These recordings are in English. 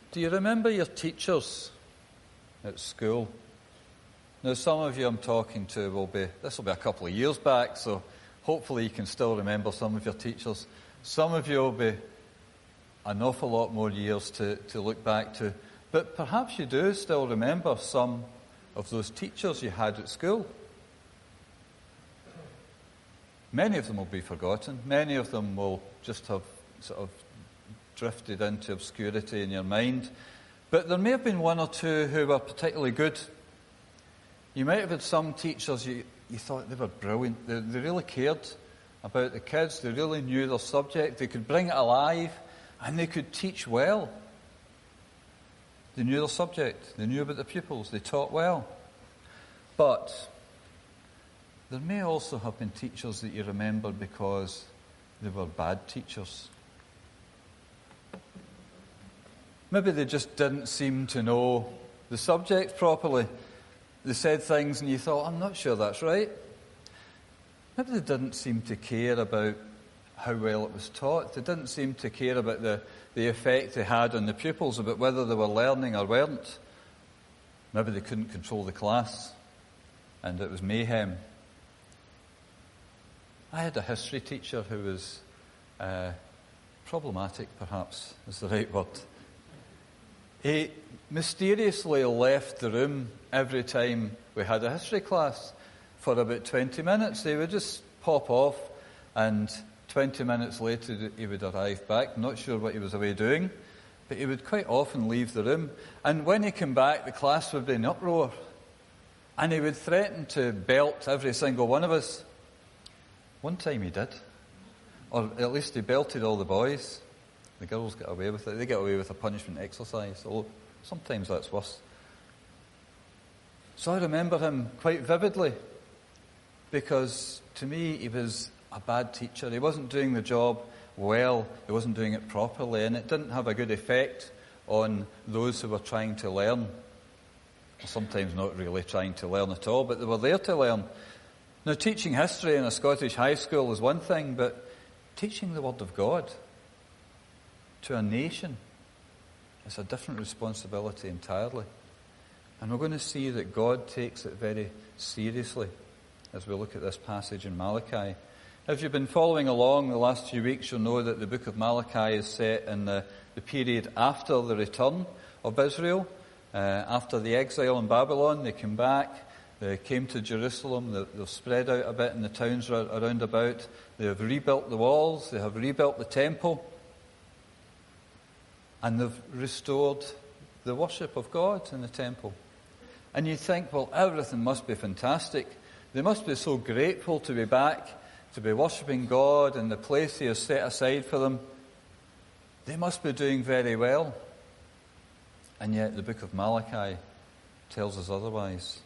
Do you remember your teachers at school? Now, some of you I'm talking to this will be a couple of years back, so hopefully you can still remember some of your teachers. Some of you will be an awful lot more years to look back to. But perhaps you do still remember some of those teachers you had at school. Many of them will be forgotten. Many of them will just have sort of drifted into obscurity in your mind. But there may have been one or two who were particularly good. You might have had some teachers you thought they were brilliant. They really cared about the kids. They really knew their subject. They could bring it alive, and they could teach well. They knew their subject. They knew about the pupils. They taught well. But there may also have been teachers that you remember because they were bad teachers. Maybe they just didn't seem to know the subject properly. They said things and you thought, I'm not sure that's right. Maybe they didn't seem to care about how well it was taught. They didn't seem to care about the effect they had on the pupils, about whether they were learning or weren't. Maybe they couldn't control the class and it was mayhem. I had a history teacher who was problematic, perhaps, is the right word. He mysteriously left the room every time we had a history class for about 20 minutes. He would just pop off, and 20 minutes later he would arrive back. Not sure what he was away doing, but he would quite often leave the room. And when he came back, the class would be in uproar. And he would threaten to belt every single one of us. One time he did. Or at least he belted all the boys. The girls get away with it. They get away with a punishment exercise. Although sometimes that's worse. So I remember him quite vividly. Because to me he was a bad teacher. He wasn't doing the job well. He wasn't doing it properly. And it didn't have a good effect on those who were trying to learn. Sometimes not really trying to learn at all, but they were there to learn. Now, teaching history in a Scottish high school is one thing, but teaching the Word of God to a nation is a different responsibility entirely. And we're going to see that God takes it very seriously as we look at this passage in Malachi. If you've been following along the last few weeks, you'll know that the book of Malachi is set in the period after the return of Israel. After the exile in Babylon, they came back, they came to Jerusalem, they've spread out a bit in the towns around about, they have rebuilt the walls, they have rebuilt the temple, and they've restored the worship of God in the temple. And you think, well, everything must be fantastic. They must be so grateful to be back, to be worshipping God in the place He has set aside for them. They must be doing very well. And yet the book of Malachi tells us otherwise.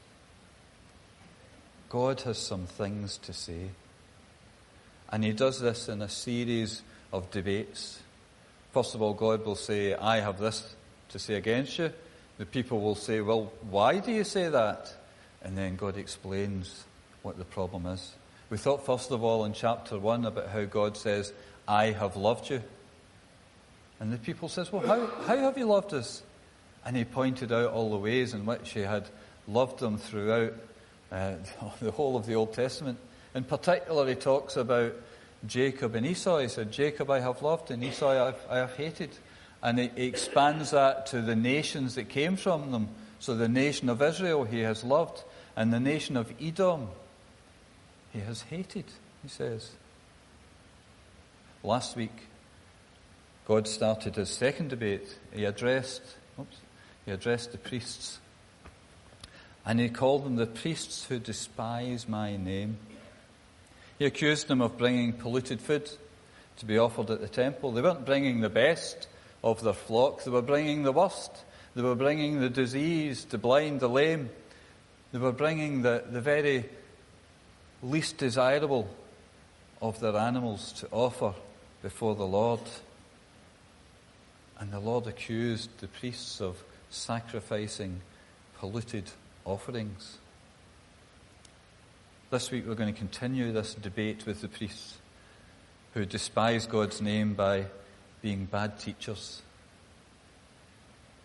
God has some things to say. And He does this in a series of debates. First of all, God will say, I have this to say against you. The people will say, well, why do you say that? And then God explains what the problem is. We thought first of all in chapter 1 about how God says, I have loved you. And the people says, well, how have you loved us? And He pointed out all the ways in which He had loved them throughout the whole of the Old Testament. In particular, He talks about Jacob and Esau. He said, Jacob I have loved and Esau I have hated. And He expands that to the nations that came from them. So the nation of Israel He has loved, and the nation of Edom He has hated, He says. Last week, God started His second debate. He addressed the priests. And He called them the priests who despise my name. He accused them of bringing polluted food to be offered at the temple. They weren't bringing the best of their flock. They were bringing the worst. They were bringing the diseased, the blind, the lame. They were bringing the very least desirable of their animals to offer before the Lord. And the Lord accused the priests of sacrificing polluted offerings. This week we're going to continue this debate with the priests who despise God's name by being bad teachers.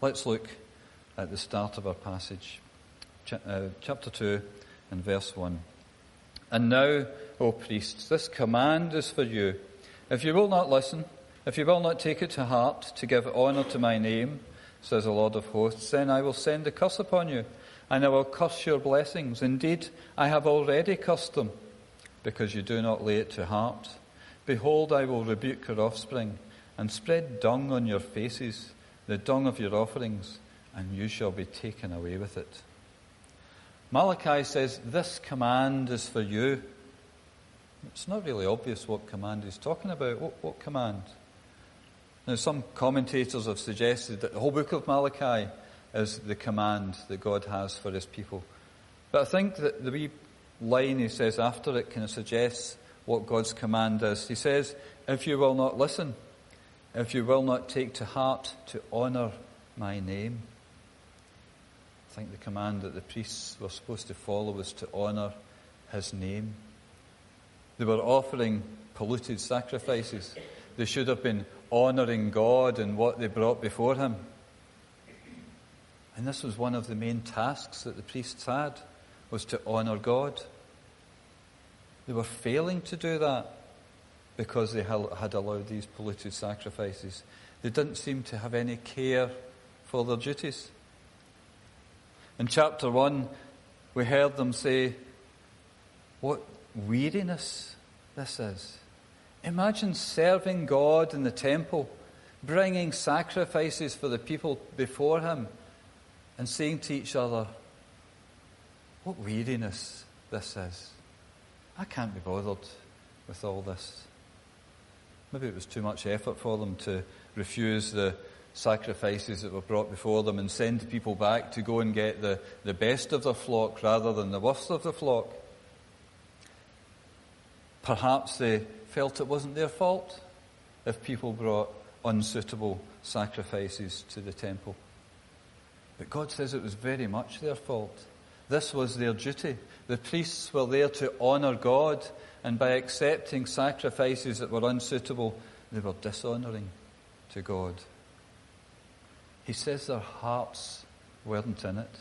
Let's look at the start of our passage, chapter 2 and verse 1. And now, O priests, this command is for you. If you will not listen, if you will not take it to heart to give honour to my name, says the Lord of hosts, then I will send a curse upon you, and I will curse your blessings. Indeed, I have already cursed them, because you do not lay it to heart. Behold, I will rebuke your offspring, and spread dung on your faces, the dung of your offerings, and you shall be taken away with it. Malachi says, this command is for you. It's not really obvious what command he's talking about. What command? Now, some commentators have suggested that the whole book of Malachi is the command that God has for his people. But I think that the wee line he says after it kind of suggests what God's command is. He says, if you will not listen, if you will not take to heart to honour my name. I think the command that the priests were supposed to follow was to honour his name. They were offering polluted sacrifices. They should have been honouring God in what they brought before him. And this was one of the main tasks that the priests had, was to honour God. They were failing to do that because they had allowed these polluted sacrifices. They didn't seem to have any care for their duties. In chapter 1, we heard them say, what weariness this is. Imagine serving God in the temple, bringing sacrifices for the people before him, and saying to each other, what weariness this is. I can't be bothered with all this. Maybe it was too much effort for them to refuse the sacrifices that were brought before them and send people back to go and get the best of their flock rather than the worst of the flock. Perhaps they felt it wasn't their fault if people brought unsuitable sacrifices to the temple. But God says it was very much their fault. This was their duty. The priests were there to honour God, and by accepting sacrifices that were unsuitable, they were dishonouring to God. He says their hearts weren't in it.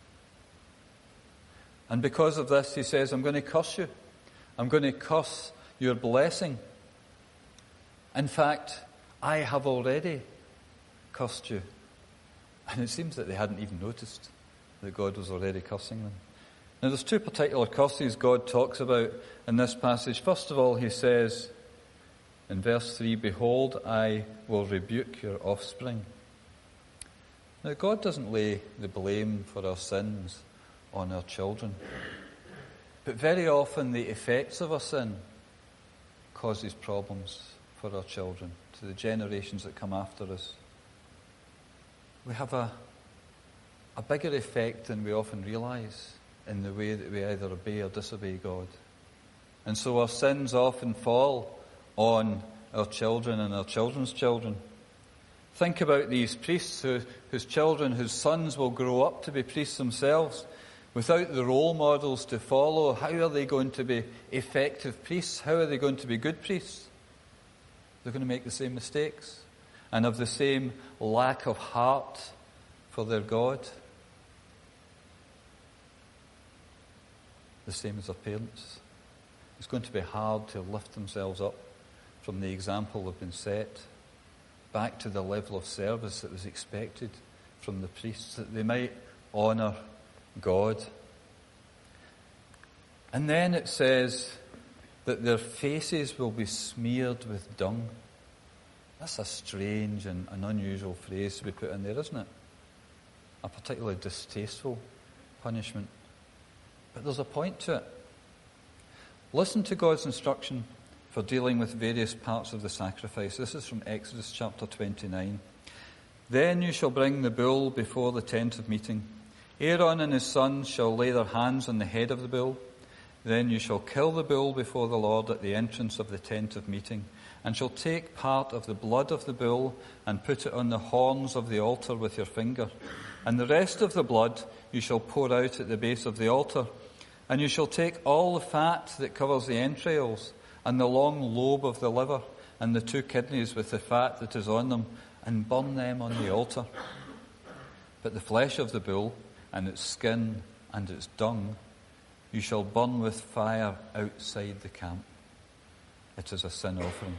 And because of this, he says, I'm going to curse you. I'm going to curse your blessing. In fact, I have already cursed you. And it seems that they hadn't even noticed that God was already cursing them. Now, there's two particular curses God talks about in this passage. First of all, he says in verse 3, behold, I will rebuke your offspring. Now, God doesn't lay the blame for our sins on our children. But very often the effects of our sin causes problems for our children, to the generations that come after us. We have a bigger effect than we often realise in the way that we either obey or disobey God. And so our sins often fall on our children and our children's children. Think about these priests whose children, whose sons will grow up to be priests themselves. Without the role models to follow, how are they going to be effective priests? How are they going to be good priests? They're going to make the same mistakes and have the same lack of heart for their God. The same as their parents. It's going to be hard to lift themselves up from the example they've been set back to the level of service that was expected from the priests, that they might honour God. And then it says that their faces will be smeared with dung. That's a strange and an unusual phrase to be put in there, isn't it? A particularly distasteful punishment. But there's a point to it. Listen to God's instruction for dealing with various parts of the sacrifice. This is from Exodus chapter 29. Then you shall bring the bull before the tent of meeting. Aaron and his sons shall lay their hands on the head of the bull. Then you shall kill the bull before the Lord at the entrance of the tent of meeting, and shall take part of the blood of the bull and put it on the horns of the altar with your finger. And the rest of the blood you shall pour out at the base of the altar. And you shall take all the fat that covers the entrails, and the long lobe of the liver, and the 2 kidneys with the fat that is on them, and burn them on the altar. But the flesh of the bull and its skin and its dung you shall burn with fire outside the camp. It is a sin offering.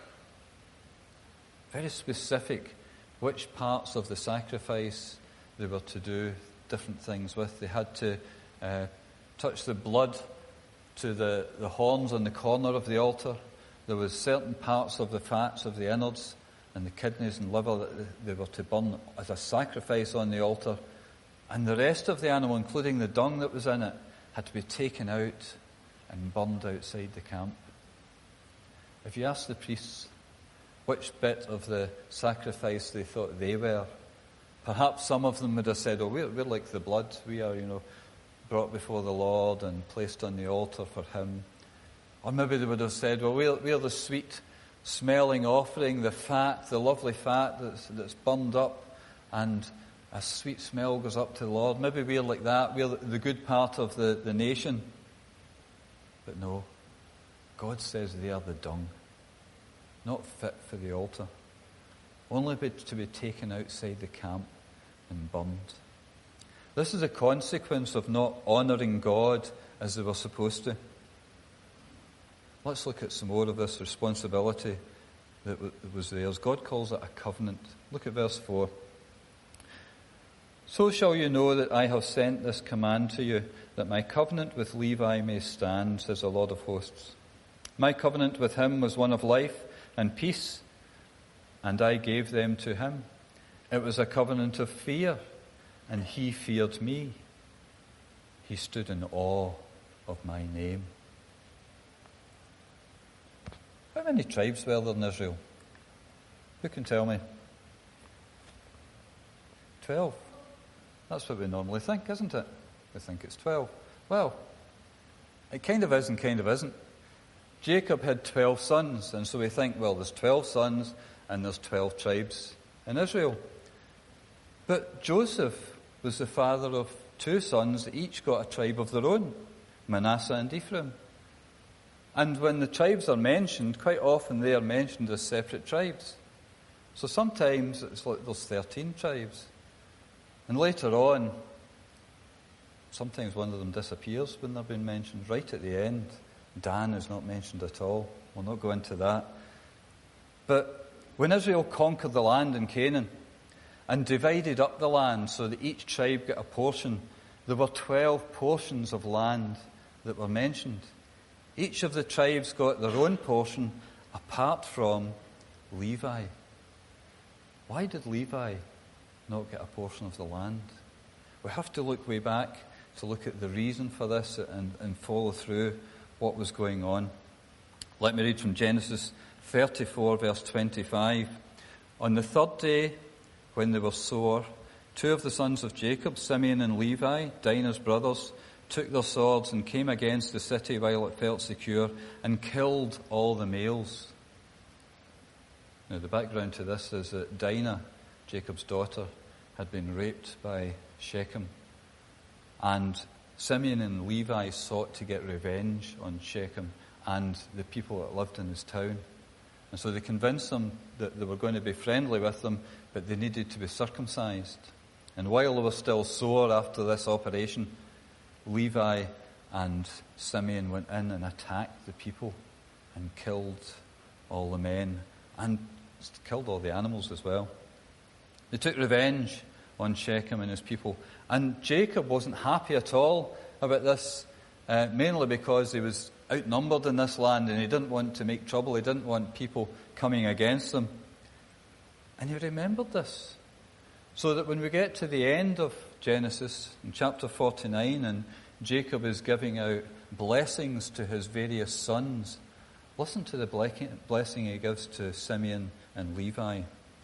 Very specific which parts of the sacrifice they were to do different things with. They had to touch the blood to the horns on the corner of the altar. There was certain parts of the fats of the innards and the kidneys and liver that they were to burn as a sacrifice on the altar. And the rest of the animal, including the dung that was in it, had to be taken out and burned outside the camp. If you ask the priests which bit of the sacrifice they thought they were, perhaps some of them would have said, we're like the blood. We are, brought before the Lord and placed on the altar for him. Or maybe they would have said, we're the sweet smelling offering, the fat, the lovely fat that's burned up, and a sweet smell goes up to the Lord. Maybe we're like that. We're the good part of the nation. But no, God says they are the dung, not fit for the altar, only to be taken outside the camp and burned. This is a consequence of not honouring God as they were supposed to. Let's look at some more of this responsibility that was theirs. God calls it a covenant. Look at verse 4. So shall you know that I have sent this command to you, that my covenant with Levi may stand, says the Lord of hosts. My covenant with him was one of life and peace, and I gave them to him. It was a covenant of fear, and he feared me. He stood in awe of my name. How many tribes were there in Israel? Who can tell me? 12. That's what we normally think, isn't it? We think it's 12. Well, it kind of is and kind of isn't. Jacob had 12 sons, and so we think, there's 12 sons and there's 12 tribes in Israel. But Joseph was the father of 2 sons that each got a tribe of their own, Manasseh and Ephraim. And when the tribes are mentioned, quite often they are mentioned as separate tribes. So sometimes it's like there's 13 tribes. And later on, sometimes one of them disappears when they're being mentioned. Right at the end, Dan is not mentioned at all. We'll not go into that. But when Israel conquered the land in Canaan and divided up the land so that each tribe got a portion, there were 12 portions of land that were mentioned. Each of the tribes got their own portion apart from Levi. Why did Levi not get a portion of the land? We have to look way back to look at the reason for this and follow through what was going on. Let me read from Genesis 34, verse 25. On the 3rd day, when they were sore, 2 of the sons of Jacob, Simeon and Levi, Dinah's brothers, took their swords and came against the city while it felt secure and killed all the males. Now, the background to this is that Dinah, Jacob's daughter, had been raped by Shechem. And Simeon and Levi sought to get revenge on Shechem and the people that lived in his town. And so they convinced them that they were going to be friendly with them, but they needed to be circumcised. And while they were still sore after this operation, Levi and Simeon went in and attacked the people and killed all the men and killed all the animals as well. They took revenge on Shechem and his people. And Jacob wasn't happy at all about this, mainly because he was outnumbered in this land and he didn't want to make trouble. He didn't want people coming against them. And he remembered this. So that when we get to the end of Genesis, in chapter 49, and Jacob is giving out blessings to his various sons, listen to the blessing he gives to Simeon and Levi.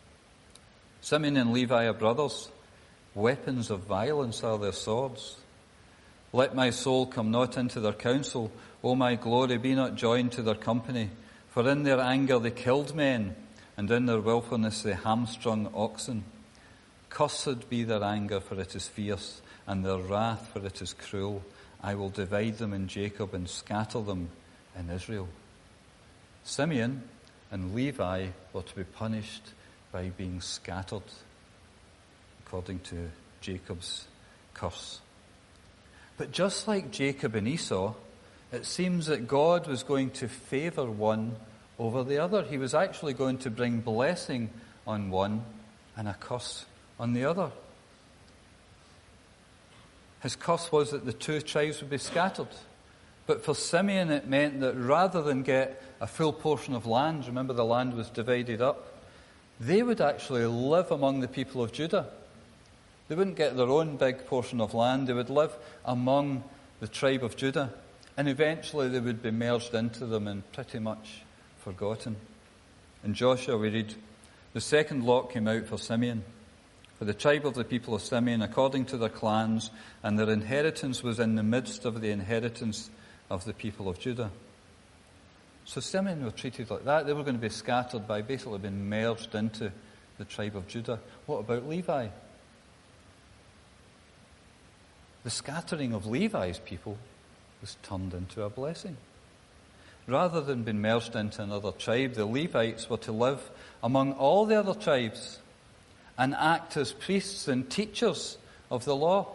Simeon and Levi are brothers. Weapons of violence are their swords. Let my soul come not into their counsel. O my glory, be not joined to their company. For in their anger they killed men, and in their willfulness they hamstrung oxen. Cursed be their anger, for it is fierce, and their wrath, for it is cruel. I will divide them in Jacob and scatter them in Israel. Simeon and Levi were to be punished by being scattered, according to Jacob's curse. But just like Jacob and Esau, it seems that God was going to favour one over the other. He was actually going to bring blessing on one and a curse on the other. His curse was that the two tribes would be scattered. But for Simeon it meant that rather than get a full portion of land, remember the land was divided up, they would actually live among the people of Judah. They wouldn't get their own big portion of land. They would live among the tribe of Judah. And eventually they would be merged into them and pretty much forgotten. In Joshua we read, the second lot came out for Simeon, for the tribe of the people of Simeon, according to their clans, and their inheritance was in the midst of the inheritance of the people of Judah. So Simeon were treated like that. They were going to be scattered by basically being merged into the tribe of Judah. What about Levi? The scattering of Levi's people was turned into a blessing. Rather than being merged into another tribe, the Levites were to live among all the other tribes and act as priests and teachers of the law.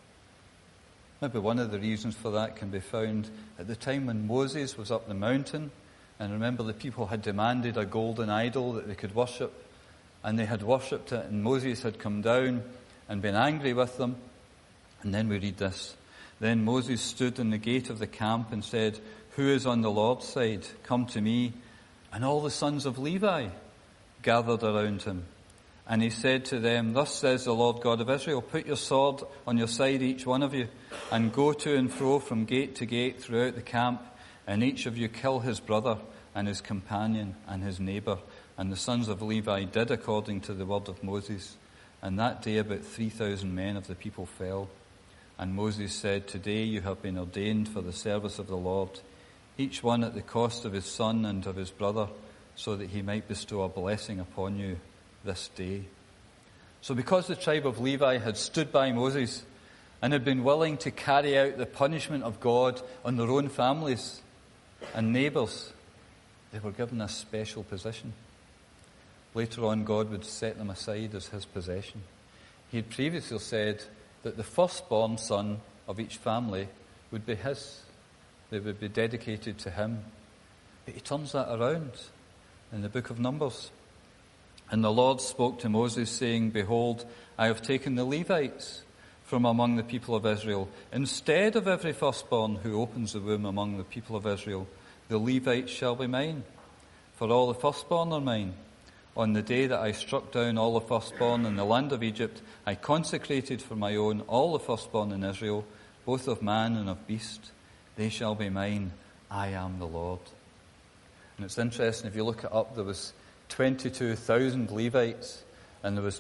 Maybe one of the reasons for that can be found at the time when Moses was up the mountain, and remember the people had demanded a golden idol that they could worship, and they had worshipped it, and Moses had come down and been angry with them. And then we read this. Then Moses stood in the gate of the camp and said, who is on the Lord's side? Come to me. And all the sons of Levi gathered around him. And he said to them, thus says the Lord God of Israel, put your sword on your side, each one of you, and go to and fro from gate to gate throughout the camp, and each of you kill his brother and his companion and his neighbour. And the sons of Levi did according to the word of Moses. And that day about 3,000 men of the people fell. And Moses said, today you have been ordained for the service of the Lord, each one at the cost of his son and of his brother, so that he might bestow a blessing upon you this day. So because the tribe of Levi had stood by Moses and had been willing to carry out the punishment of God on their own families and neighbours, they were given a special position. Later on, God would set them aside as his possession. He had previously said that the firstborn son of each family would be his. They would be dedicated to him. But he turns that around in the book of Numbers. And the Lord spoke to Moses, saying, behold, I have taken the Levites from among the people of Israel. Instead of every firstborn who opens the womb among the people of Israel, the Levites shall be mine. For all the firstborn are mine. On the day that I struck down all the firstborn in the land of Egypt, I consecrated for my own all the firstborn in Israel, both of man and of beast. They shall be mine. I am the Lord. And it's interesting, if you look it up, there was 22,000 Levites, and there was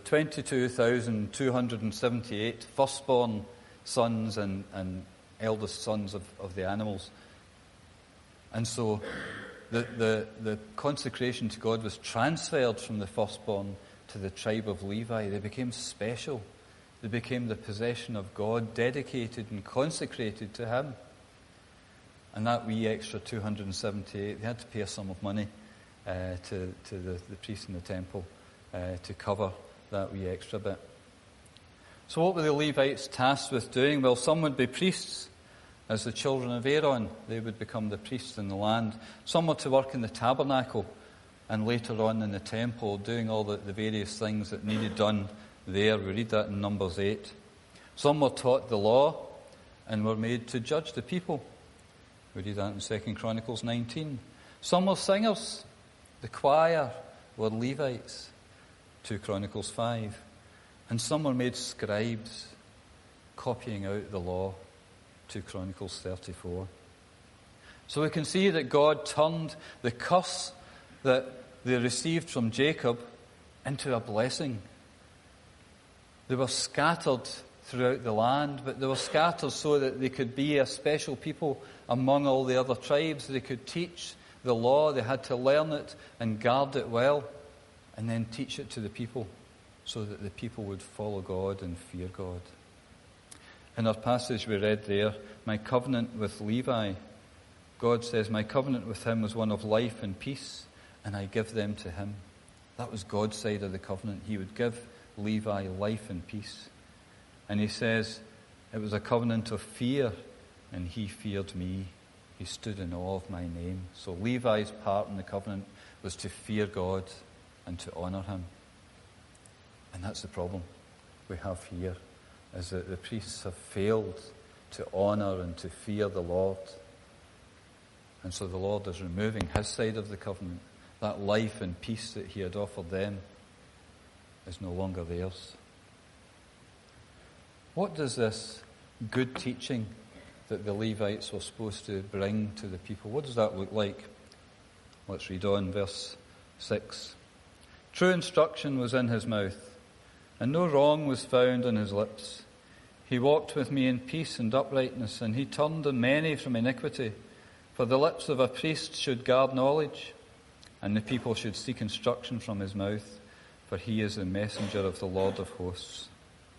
22,278 firstborn sons and eldest sons of the animals. And so the consecration to God was transferred from the firstborn to the tribe of Levi. They became special. They became the possession of God, dedicated and consecrated to him. And that wee extra 278, they had to pay a sum of money to the priests in the temple to cover that wee extra bit. So what were the Levites tasked with doing? Well, some would be priests. As the children of Aaron, they would become the priests in the land. Some were to work in the tabernacle and later on in the temple, doing all the various things that needed done there. We read that in Numbers 8. Some were taught the law and were made to judge the people. We read that in 2 Chronicles 19. Some were singers. The choir were Levites. 2 Chronicles 5. And some were made scribes, copying out the law. 2 Chronicles 34. So we can see that God turned the curse that they received from Jacob into a blessing. They were scattered throughout the land, but they were scattered so that they could be a special people among all the other tribes. They could teach the law. They had to learn it and guard it well, and then teach it to the people so that the people would follow God and fear God. In our passage we read there, my covenant with Levi, God says, my covenant with him was one of life and peace, and I give them to him. That was God's side of the covenant. He would give Levi life and peace. And he says, it was a covenant of fear, and he feared me. He stood in awe of my name. So Levi's part in the covenant was to fear God and to honour him. And that's the problem we have here, is that the priests have failed to honour and to fear the Lord. And so the Lord is removing his side of the covenant. That life and peace that he had offered them is no longer theirs. What does this good teaching that the Levites were supposed to bring to the people, what does that look like? Let's read on, verse 6. True instruction was in his mouth, and no wrong was found on his lips. He walked with me in peace and uprightness, and he turned on many from iniquity. For the lips of a priest should guard knowledge, and the people should seek instruction from his mouth, for he is the messenger of the Lord of hosts.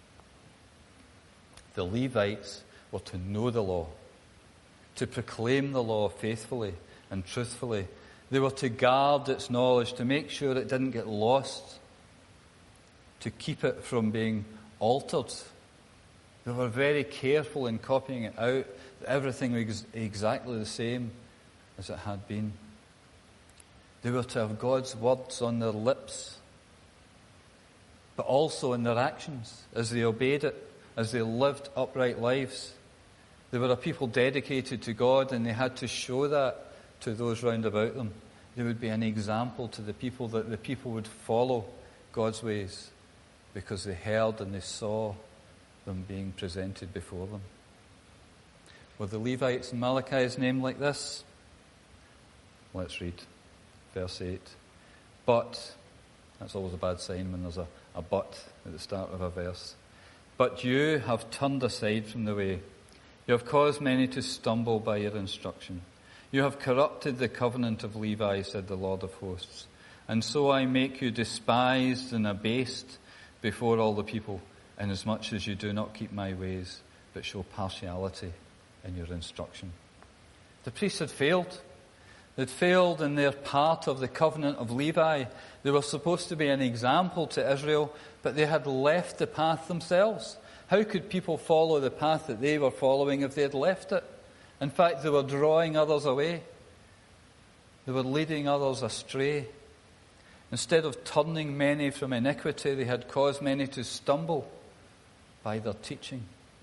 The Levites were to know the law, to proclaim the law faithfully and truthfully. They were to guard its knowledge, to make sure it didn't get lost, to keep it from being altered. They were very careful in copying it out. Everything was exactly the same as it had been. They were to have God's words on their lips, but also in their actions, as they obeyed it, as they lived upright lives. They were a people dedicated to God, and they had to show that to those round about them. They would be an example to the people, that the people would follow God's ways because they heard and they saw them being presented before them. Were the Levites in Malachi's name like this? Let's read verse 8. But, that's always a bad sign when there's a but at the start of a verse. But you have turned aside from the way. You have caused many to stumble by your instruction. You have corrupted the covenant of Levi, said the Lord of hosts. And so I make you despised and abased before all the people, inasmuch as you do not keep my ways, but show partiality in your instruction. The priests had failed. They'd failed in their part of the covenant of Levi. They were supposed to be an example to Israel, but they had left the path themselves. How could people follow the path that they were following if they had left it? In fact, they were drawing others away. They were leading others astray. Instead of turning many from iniquity, they had caused many to stumble by their teaching.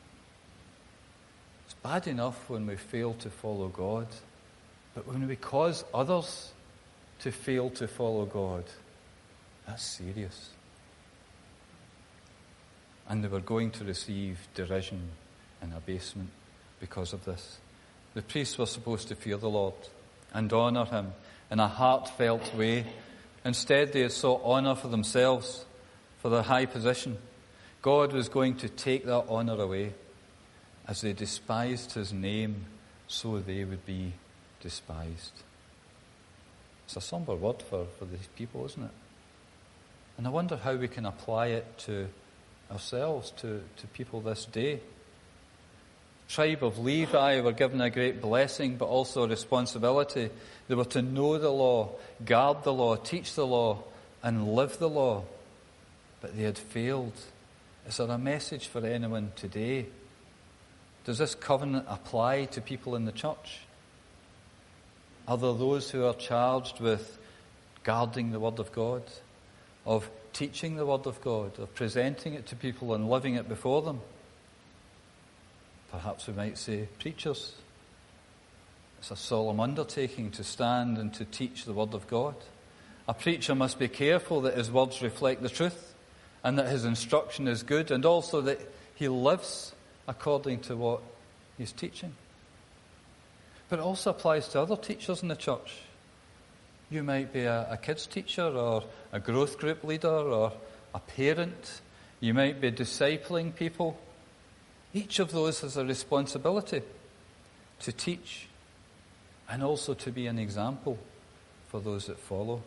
It's bad enough when we fail to follow God, but when we cause others to fail to follow God, that's serious. And they were going to receive derision and abasement because of this. The priests were supposed to fear the Lord and honour him in a heartfelt way. Instead, they had sought honour for themselves, for their high position. God was going to take that honour away. As they despised his name, so they would be despised. It's a somber word for these people, isn't it? And I wonder how we can apply it to ourselves, to people this day. The tribe of Levi were given a great blessing, but also a responsibility. They were to know the law, guard the law, teach the law, and live the law. But they had failed. Is there a message for anyone today? Does this covenant apply to people in the church? Are there those who are charged with guarding the Word of God, of teaching the Word of God, of presenting it to people and living it before them? Perhaps we might say preachers. It's a solemn undertaking to stand and to teach the Word of God. A preacher must be careful that his words reflect the truth and that his instruction is good, and also that he lives according to what he's teaching. But it also applies to other teachers in the church. You might be a kids teacher or a growth group leader or a parent. You might be discipling people. Each of those has a responsibility to teach and also to be an example for those that follow.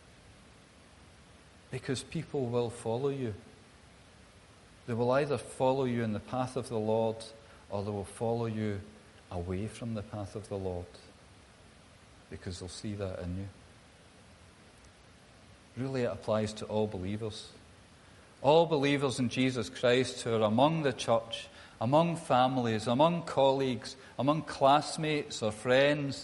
Because people will follow you. They will either follow you in the path of the Lord, or they will follow you away from the path of the Lord, because they'll see that in you. Really, it applies to all believers. All believers in Jesus Christ who are among the church, among families, among colleagues, among classmates or friends.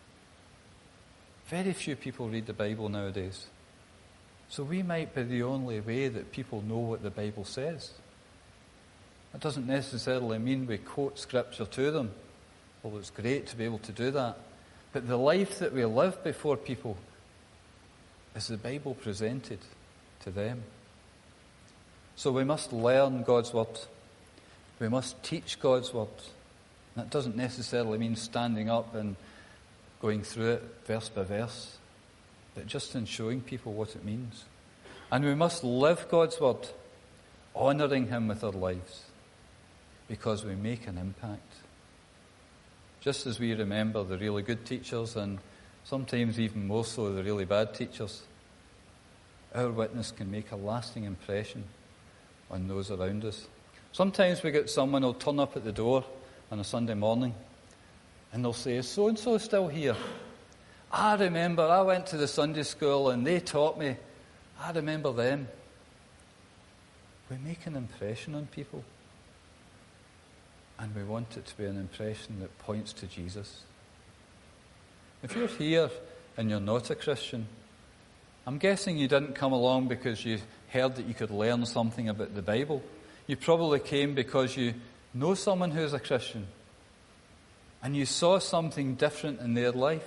Very few people read the Bible nowadays. So we might be the only way that people know what the Bible says. That doesn't necessarily mean we quote Scripture to them. Well, it's great to be able to do that. But the life that we live before people is the Bible presented to them. So we must learn God's Word. We must teach God's Word. That doesn't necessarily mean standing up and going through it verse by verse, but just in showing people what it means. And we must live God's Word, honouring Him with our lives, because we make an impact. Just as we remember the really good teachers, and sometimes even more so the really bad teachers, our witness can make a lasting impression on those around us. Sometimes we get someone who'll turn up at the door on a Sunday morning and they'll say, "Is so-and-so still here? I remember I went to the Sunday school and they taught me. I remember them." We make an impression on people. And we want it to be an impression that points to Jesus. If you're here and you're not a Christian, I'm guessing you didn't come along because you heard that you could learn something about the Bible. You probably came because you know someone who's a Christian and you saw something different in their life.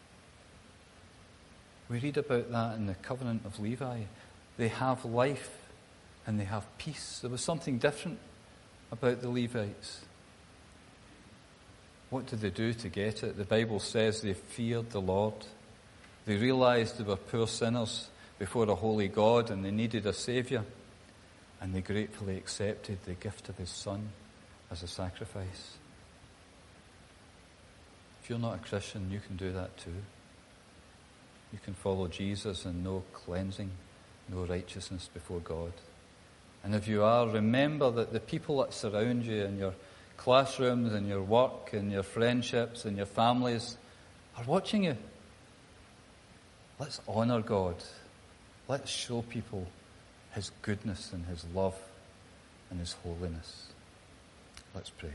We read about that in the covenant of Levi. They have life and they have peace. There was something different about the Levites. What did they do to get it? The Bible says they feared the Lord. They realized they were poor sinners before a holy God and they needed a Saviour. And they gratefully accepted the gift of His Son as a sacrifice. If you're not a Christian, you can do that too. You can follow Jesus and know cleansing, know righteousness before God. And if you are, remember that the people that surround you in your classrooms, in your work, in your friendships, in your families are watching you. Let's honour God. Let's show people His goodness and His love and His holiness. Let's pray.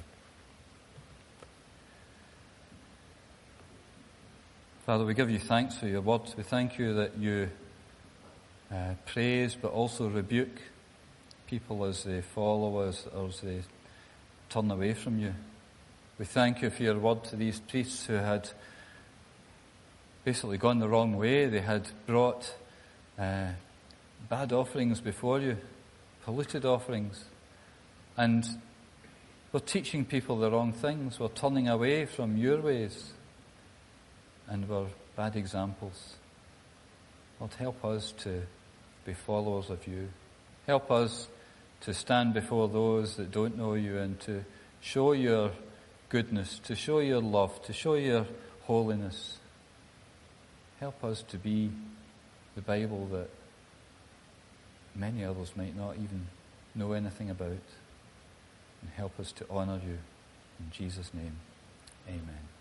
Father, we give you thanks for your word. We thank you that you praise but also rebuke people as they follow us or as they turn away from you. We thank you for your word to these priests who had basically gone the wrong way. They had brought bad offerings before you, polluted offerings, and were teaching people the wrong things. We're turning away from your ways and were bad examples. Lord, help us to be followers of you. Help us to stand before those that don't know you and to show your goodness, to show your love, to show your holiness. Help us to be the Bible that many others might not even know anything about. And help us to honour you. In Jesus' name, amen.